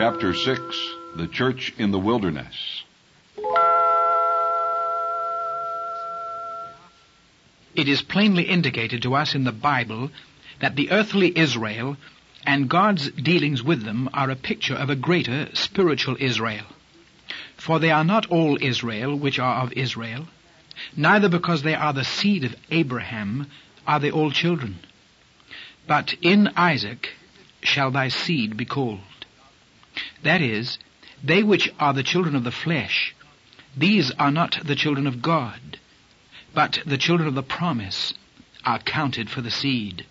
Chapter 6, The Church in the Wilderness. It is plainly indicated to us in the Bible that the earthly Israel and God's dealings with them are a picture of a greater spiritual Israel. For they are not all Israel which are of Israel, neither because they are the seed of Abraham are they all children. But in Isaac shall thy seed be called. That is, they which are the children of the flesh, these are not the children of God, but the children of the promise are counted for the seed.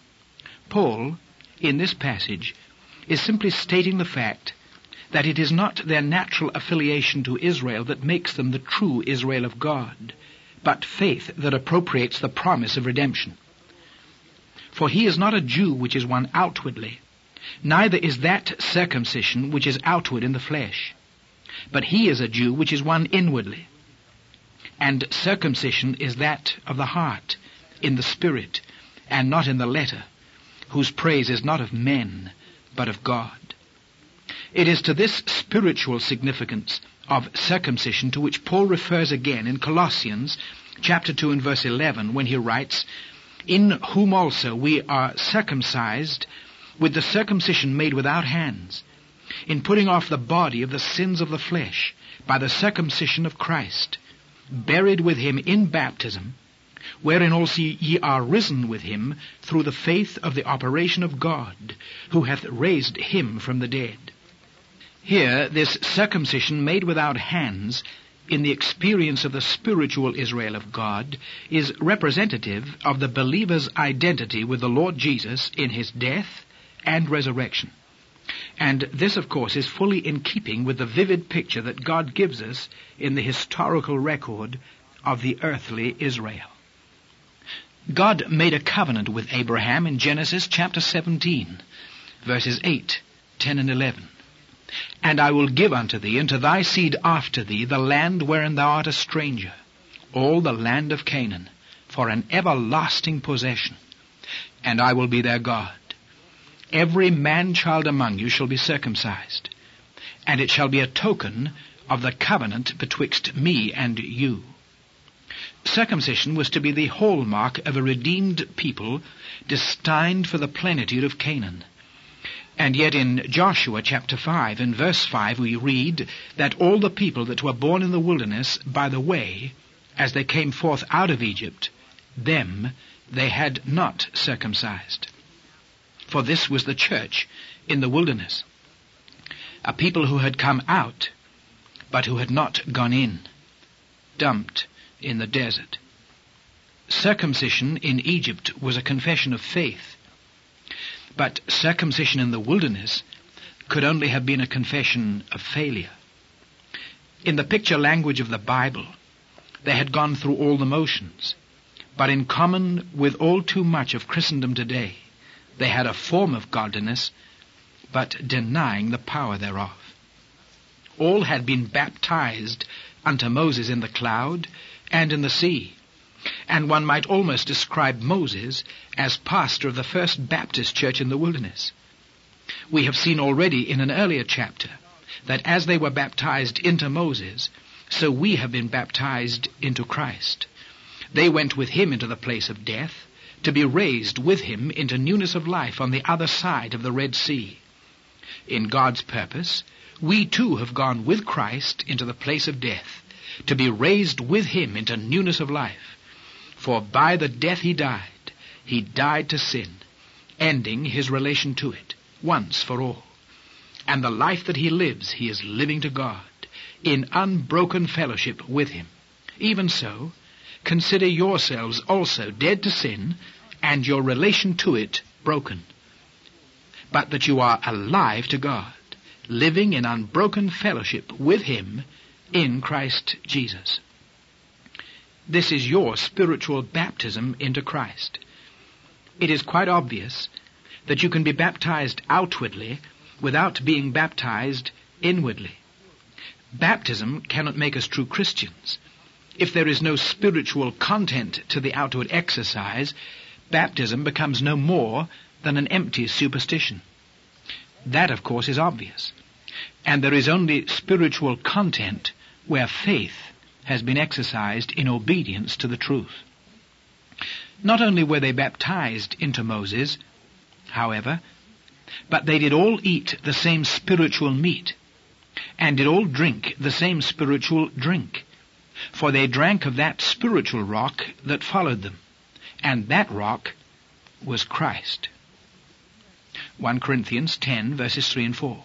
Paul, in this passage, is simply stating the fact that it is not their natural affiliation to Israel that makes them the true Israel of God, but faith that appropriates the promise of redemption. For he is not a Jew which is one outwardly, neither is that circumcision which is outward in the flesh, but he is a Jew which is one inwardly. And circumcision is that of the heart, in the spirit, and not in the letter, whose praise is not of men, but of God. It is to this spiritual significance of circumcision to which Paul refers again in Colossians chapter 2 and verse 11, when he writes, "In whom also we are circumcised with the circumcision made without hands, in putting off the body of the sins of the flesh by the circumcision of Christ, buried with him in baptism, wherein also ye are risen with him through the faith of the operation of God, who hath raised him from the dead." Here, this circumcision made without hands, in the experience of the spiritual Israel of God, is representative of the believer's identity with the Lord Jesus in his death and resurrection. And this, of course, is fully in keeping with the vivid picture that God gives us in the historical record of the earthly Israel. God made a covenant with Abraham in Genesis chapter 17, verses 8, 10, and 11. "And I will give unto thee and to thy seed after thee the land wherein thou art a stranger, all the land of Canaan, for an everlasting possession. And I will be their God. Every man-child among you shall be circumcised, and it shall be a token of the covenant betwixt me and you." Circumcision was to be the hallmark of a redeemed people destined for the plenitude of Canaan. And yet in Joshua chapter 5 and verse 5 we read that all the people that were born in the wilderness by the way, as they came forth out of Egypt, them they had not circumcised. For this was the church in the wilderness, a people who had come out, but who had not gone in, dumped in the desert. Circumcision in Egypt was a confession of faith, but circumcision in the wilderness could only have been a confession of failure. In the picture language of the Bible, they had gone through all the motions, but in common with all too much of Christendom today, they had a form of godliness, but denying the power thereof. All had been baptized unto Moses in the cloud and in the sea, and one might almost describe Moses as pastor of the first Baptist church in the wilderness. We have seen already in an earlier chapter that as they were baptized into Moses, so we have been baptized into Christ. They went with him into the place of death, to be raised with him into newness of life on the other side of the Red Sea. In God's purpose, we too have gone with Christ into the place of death, to be raised with him into newness of life. For by the death he died to sin, ending his relation to it, once for all. And the life that he lives, he is living to God, in unbroken fellowship with him. Even so, consider yourselves also dead to sin, and your relation to it broken, but that you are alive to God, living in unbroken fellowship with him in Christ Jesus. This is your spiritual baptism into Christ. It is quite obvious that you can be baptized outwardly without being baptized inwardly. Baptism cannot make us true Christians. If there is no spiritual content to the outward exercise, baptism becomes no more than an empty superstition. That, of course, is obvious. And there is only spiritual content where faith has been exercised in obedience to the truth. Not only were they baptized into Moses, however, but they did all eat the same spiritual meat, and did all drink the same spiritual drink, for they drank of that spiritual rock that followed them, and that rock was Christ. 1 Corinthians 10, verses 3 and 4.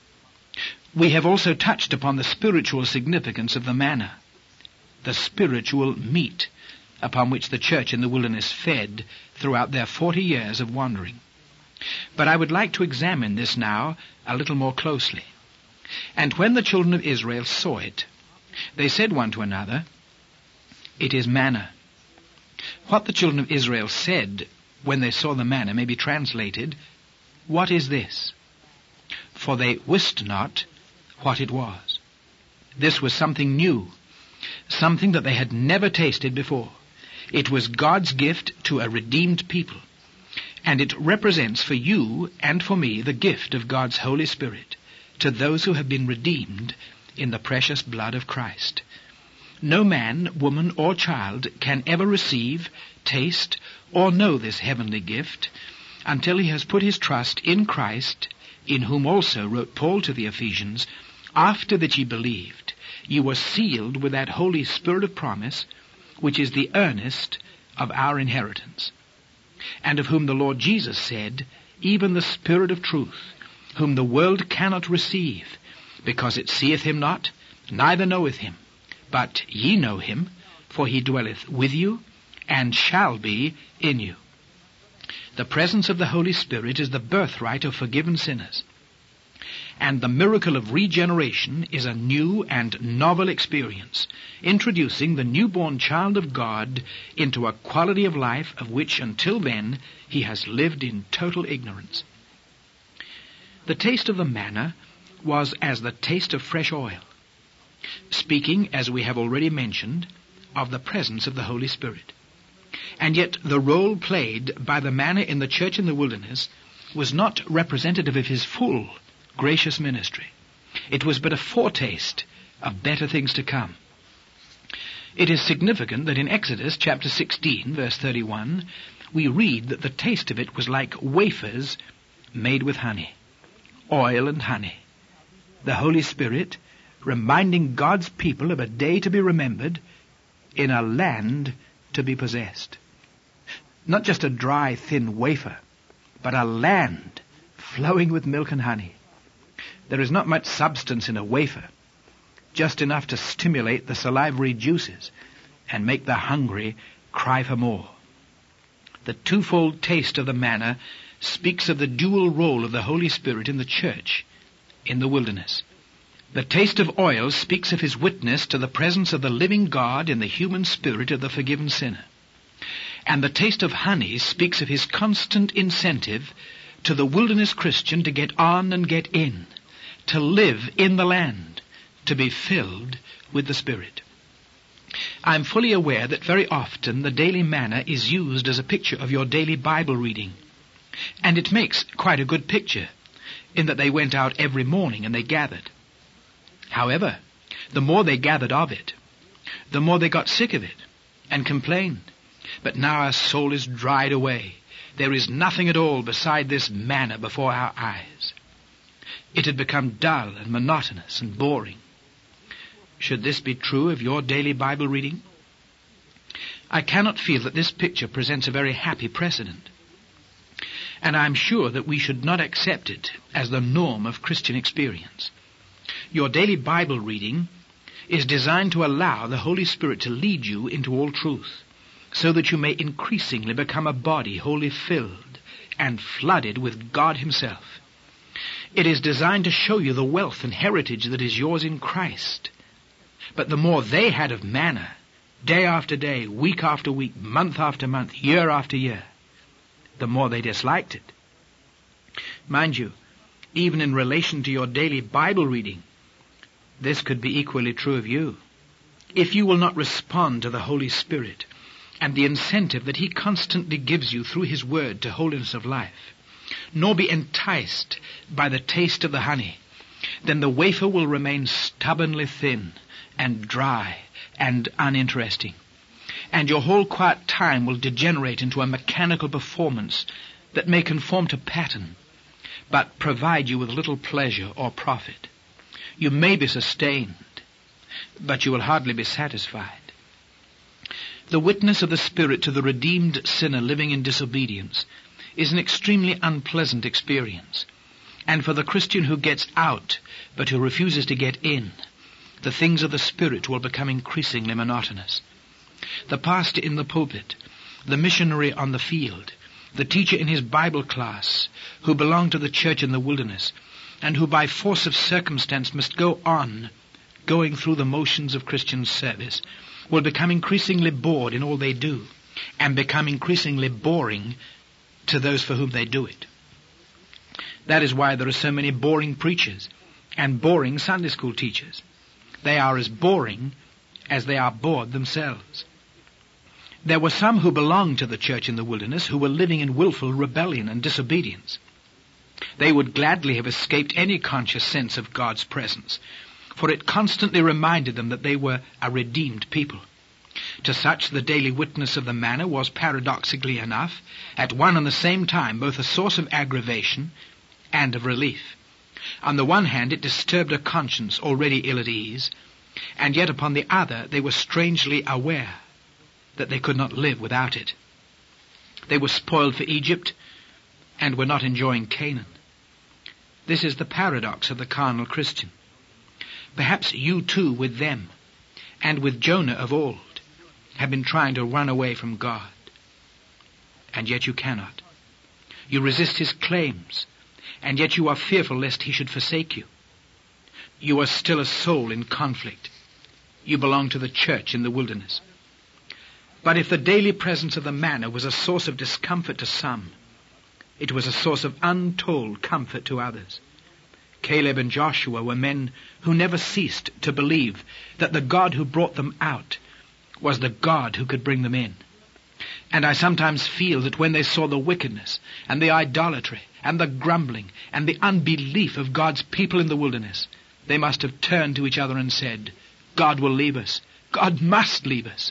We have also touched upon the spiritual significance of the manna, the spiritual meat upon which the church in the wilderness fed throughout their 40 years of wandering. But I would like to examine this now a little more closely. And when the children of Israel saw it, they said one to another, "It is manna." What the children of Israel said when they saw the manna may be translated, "What is this?" For they wist not what it was. This was something new, something that they had never tasted before. It was God's gift to a redeemed people, and it represents for you and for me the gift of God's Holy Spirit to those who have been redeemed in the precious blood of Christ. No man, woman, or child can ever receive, taste, or know this heavenly gift until he has put his trust in Christ, in whom also, wrote Paul to the Ephesians, after that ye believed, ye were sealed with that Holy Spirit of promise, which is the earnest of our inheritance, and of whom the Lord Jesus said, even the Spirit of truth, whom the world cannot receive, because it seeth him not, neither knoweth him. But ye know him, for he dwelleth with you, and shall be in you. The presence of the Holy Spirit is the birthright of forgiven sinners, and the miracle of regeneration is a new and novel experience, introducing the newborn child of God into a quality of life of which until then he has lived in total ignorance. The taste of the manna was as the taste of fresh oil, speaking, as we have already mentioned, of the presence of the Holy Spirit. And yet the role played by the manna in the church in the wilderness was not representative of his full, gracious ministry. It was but a foretaste of better things to come. It is significant that in Exodus chapter 16, verse 31, we read that the taste of it was like wafers made with honey, oil and honey. The Holy Spirit reminding God's people of a day to be remembered in a land to be possessed. Not just a dry, thin wafer, but a land flowing with milk and honey. There is not much substance in a wafer, just enough to stimulate the salivary juices and make the hungry cry for more. The twofold taste of the manna speaks of the dual role of the Holy Spirit in the church in the wilderness. The taste of oil speaks of his witness to the presence of the living God in the human spirit of the forgiven sinner. And the taste of honey speaks of his constant incentive to the wilderness Christian to get on and get in, to live in the land, to be filled with the Spirit. I'm fully aware that very often the daily manna is used as a picture of your daily Bible reading. And it makes quite a good picture, in that they went out every morning and they gathered. However, the more they gathered of it, the more they got sick of it and complained. But now our soul is dried away. There is nothing at all beside this manna before our eyes. It had become dull and monotonous and boring. Should this be true of your daily Bible reading? I cannot feel that this picture presents a very happy precedent. And I am sure that we should not accept it as the norm of Christian experience. Your daily Bible reading is designed to allow the Holy Spirit to lead you into all truth, so that you may increasingly become a body wholly filled and flooded with God himself. It is designed to show you the wealth and heritage that is yours in Christ. But the more they had of manna, day after day, week after week, month after month, year after year, the more they disliked it. Mind you, even in relation to your daily Bible reading, this could be equally true of you. If you will not respond to the Holy Spirit and the incentive that he constantly gives you through his word to holiness of life, nor be enticed by the taste of the honey, then the wafer will remain stubbornly thin and dry and uninteresting, and your whole quiet time will degenerate into a mechanical performance that may conform to pattern, but provide you with little pleasure or profit. You may be sustained, but you will hardly be satisfied. The witness of the Spirit to the redeemed sinner living in disobedience is an extremely unpleasant experience. And for the Christian who gets out, but who refuses to get in, the things of the Spirit will become increasingly monotonous. The pastor in the pulpit, the missionary on the field, the teacher in his Bible class, who belong to the church in the wilderness, and who by force of circumstance must go on, going through the motions of Christian service, will become increasingly bored in all they do, and become increasingly boring to those for whom they do it. That is why there are so many boring preachers and boring Sunday school teachers. They are as boring as they are bored themselves. There were some who belonged to the church in the wilderness who were living in willful rebellion and disobedience. They would gladly have escaped any conscious sense of God's presence, for it constantly reminded them that they were a redeemed people. To such, the daily witness of the manna was, paradoxically enough, at one and the same time both a source of aggravation and of relief. On the one hand, it disturbed a conscience already ill at ease, and yet upon the other they were strangely aware that they could not live without it. They were spoiled for Egypt and were not enjoying Canaan. This is the paradox of the carnal Christian. Perhaps you too, with them, and with Jonah of old, have been trying to run away from God. And yet you cannot. You resist his claims, and yet you are fearful lest he should forsake you. You are still a soul in conflict. You belong to the church in the wilderness. But if the daily presence of the manna was a source of discomfort to some, it was a source of untold comfort to others. Caleb and Joshua were men who never ceased to believe that the God who brought them out was the God who could bring them in. And I sometimes feel that when they saw the wickedness and the idolatry and the grumbling and the unbelief of God's people in the wilderness, they must have turned to each other and said, God will leave us. God must leave us.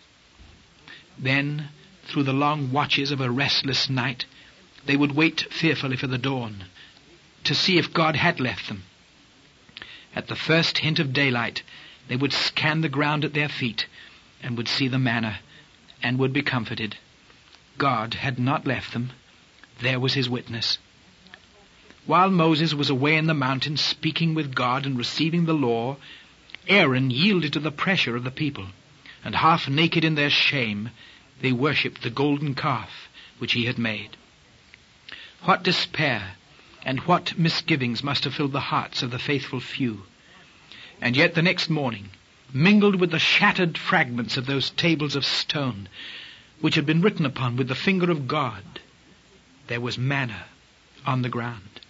Then, through the long watches of a restless night, they would wait fearfully for the dawn to see if God had left them. At the first hint of daylight, they would scan the ground at their feet and would see the manna and would be comforted. God had not left them. There was his witness. While Moses was away in the mountain speaking with God and receiving the law, Aaron yielded to the pressure of the people, and half naked in their shame, they worshipped the golden calf which he had made. What despair and what misgivings must have filled the hearts of the faithful few. And yet the next morning, mingled with the shattered fragments of those tables of stone which had been written upon with the finger of God, there was manna on the ground.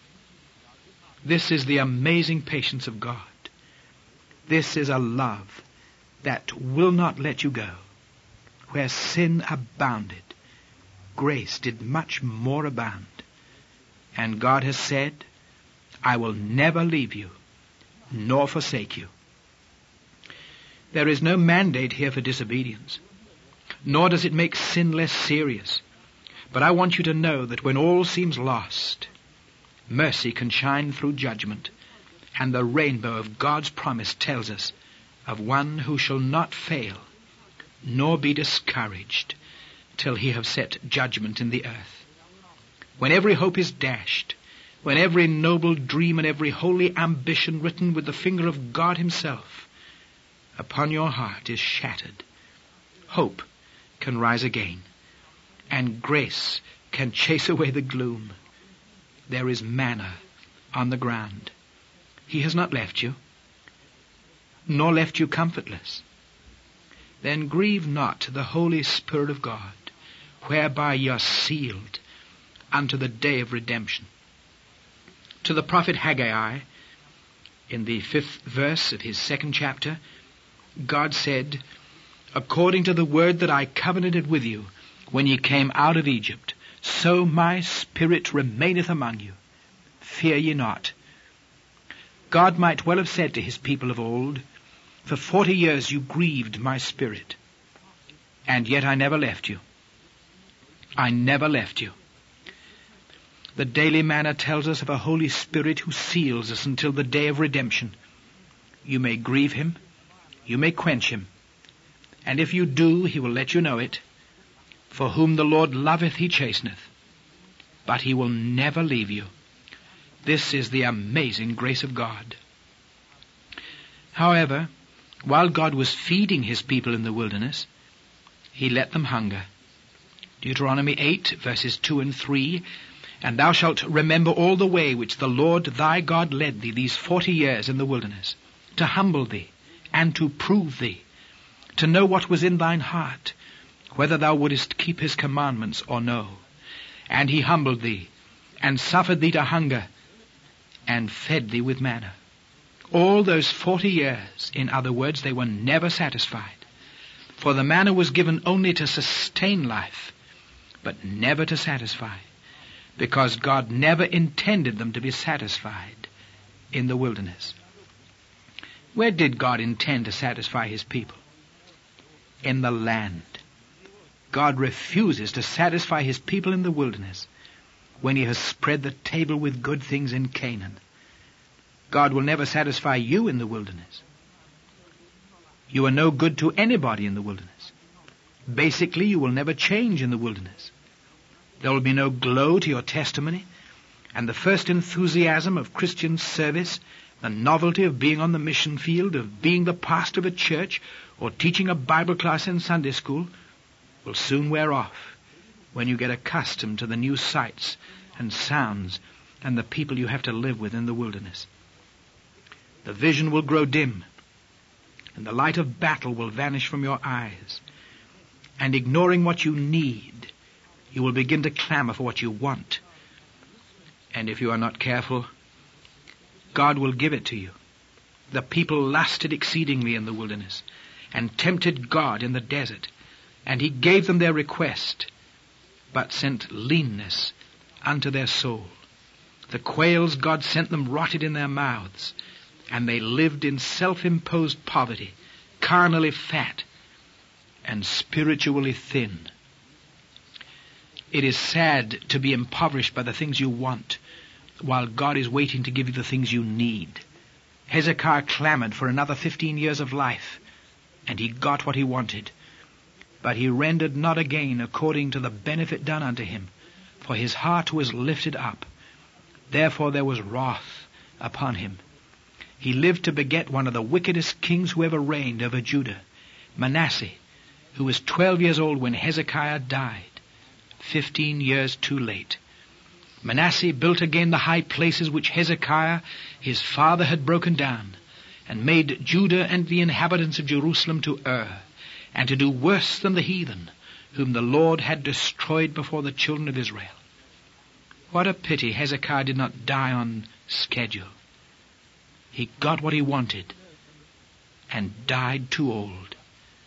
This is the amazing patience of God. This is a love that will not let you go. Where sin abounded, grace did much more abound. And God has said, I will never leave you, nor forsake you. There is no mandate here for disobedience, nor does it make sin less serious. But I want you to know that when all seems lost, mercy can shine through judgment, and the rainbow of God's promise tells us of one who shall not fail, nor be discouraged, till he have set judgment in the earth. When every hope is dashed, when every noble dream and every holy ambition written with the finger of God himself upon your heart is shattered, hope can rise again, and grace can chase away the gloom. There is manna on the ground. He has not left you, nor left you comfortless. Then grieve not the Holy Spirit of God, whereby ye are sealed unto the day of redemption. To the prophet Haggai, in the 5th verse of his 2nd chapter, God said, According to the word that I covenanted with you when ye came out of Egypt, so my spirit remaineth among you. Fear ye not. God might well have said to his people of old, "For 40 years you grieved my spirit, and yet I never left you. I never left you." The Daily Manna tells us of a Holy Spirit who seals us until the day of redemption. You may grieve him, you may quench him, and if you do, he will let you know it. For whom the Lord loveth he chasteneth, but he will never leave you. This is the amazing grace of God. However, while God was feeding his people in the wilderness, he let them hunger. Deuteronomy 8, verses 2 and 3, "And thou shalt remember all the way which the Lord thy God led thee these 40 years in the wilderness, to humble thee, and to prove thee, to know what was in thine heart, whether thou wouldest keep his commandments or no. And he humbled thee, and suffered thee to hunger, and fed thee with manna." All those 40 years, in other words, they were never satisfied. For the manna was given only to sustain life, but never to satisfy, because God never intended them to be satisfied in the wilderness. Where did God intend to satisfy his people? In the land. God refuses to satisfy his people in the wilderness when he has spread the table with good things in Canaan. God will never satisfy you in the wilderness. You are no good to anybody in the wilderness. Basically, you will never change in the wilderness. There will be no glow to your testimony, and the first enthusiasm of Christian service, the novelty of being on the mission field, of being the pastor of a church, or teaching a Bible class in Sunday school, will soon wear off when you get accustomed to the new sights and sounds and the people you have to live with in the wilderness. The vision will grow dim, and the light of battle will vanish from your eyes, and ignoring what you need, you will begin to clamor for what you want. And if you are not careful, God will give it to you. The people lusted exceedingly in the wilderness, and tempted God in the desert, and he gave them their request, but sent leanness unto their soul. The quails God sent them rotted in their mouths, and they lived in self-imposed poverty, carnally fat, and spiritually thin. It is sad to be impoverished by the things you want, while God is waiting to give you the things you need. Hezekiah clamored for another 15 years of life, and he got what he wanted. But he rendered not again according to the benefit done unto him, for his heart was lifted up. Therefore there was wrath upon him. He lived to beget one of the wickedest kings who ever reigned over Judah, Manasseh, who was 12 years old when Hezekiah died, 15 years too late. Manasseh built again the high places which Hezekiah, his father, had broken down, and made Judah and the inhabitants of Jerusalem to err, and to do worse than the heathen, whom the Lord had destroyed before the children of Israel. What a pity Hezekiah did not die on schedule. He got what he wanted, and died too old.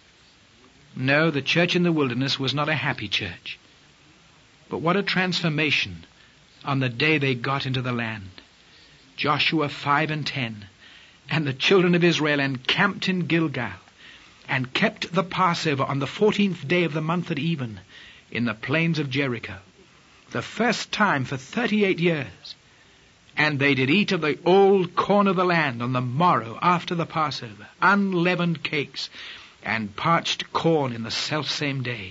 No, the church in the wilderness was not a happy church. But what a transformation on the day they got into the land. Joshua 5 and 10. "And the children of Israel encamped in Gilgal, and kept the Passover on the 14th day of the month at even, in the plains of Jericho, the first time for 38 years. And they did eat of the old corn of the land on the morrow after the Passover, unleavened cakes, and parched corn in the selfsame day.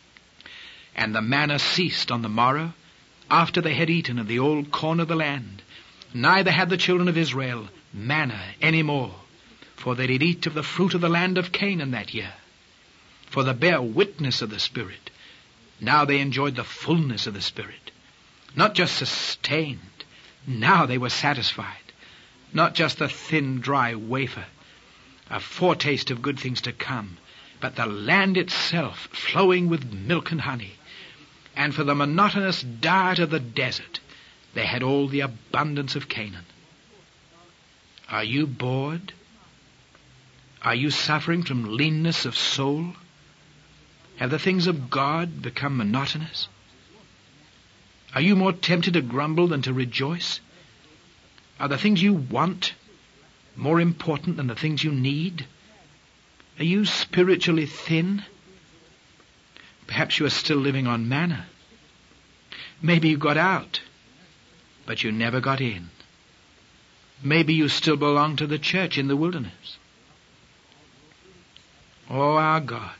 And the manna ceased on the morrow, after they had eaten of the old corn of the land. Neither had the children of Israel manna any more, for they did eat of the fruit of the land of Canaan that year. For the bare witness of the Spirit, now they enjoyed the fullness of the Spirit. Not just sustained, now they were satisfied. Not just the thin, dry wafer, a foretaste of good things to come, but the land itself flowing with milk and honey. And for the monotonous diet of the desert, they had all the abundance of Canaan." Are you bored? Are you suffering from leanness of soul? Have the things of God become monotonous? Are you more tempted to grumble than to rejoice? Are the things you want more important than the things you need? Are you spiritually thin? Perhaps you are still living on manna. Maybe you got out, but you never got in. Maybe you still belong to the church in the wilderness. Oh, our God,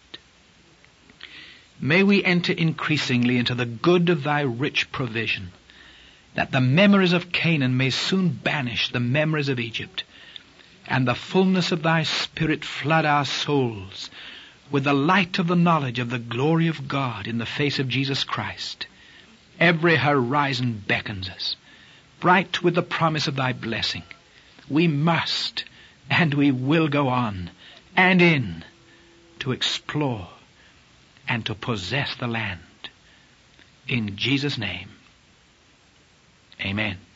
may we enter increasingly into the good of thy rich provision, that the memories of Canaan may soon banish the memories of Egypt, and the fullness of thy Spirit flood our souls with the light of the knowledge of the glory of God in the face of Jesus Christ. Every horizon beckons us, bright with the promise of thy blessing. We must and we will go on and in to explore and to possess the land. In Jesus' name, amen.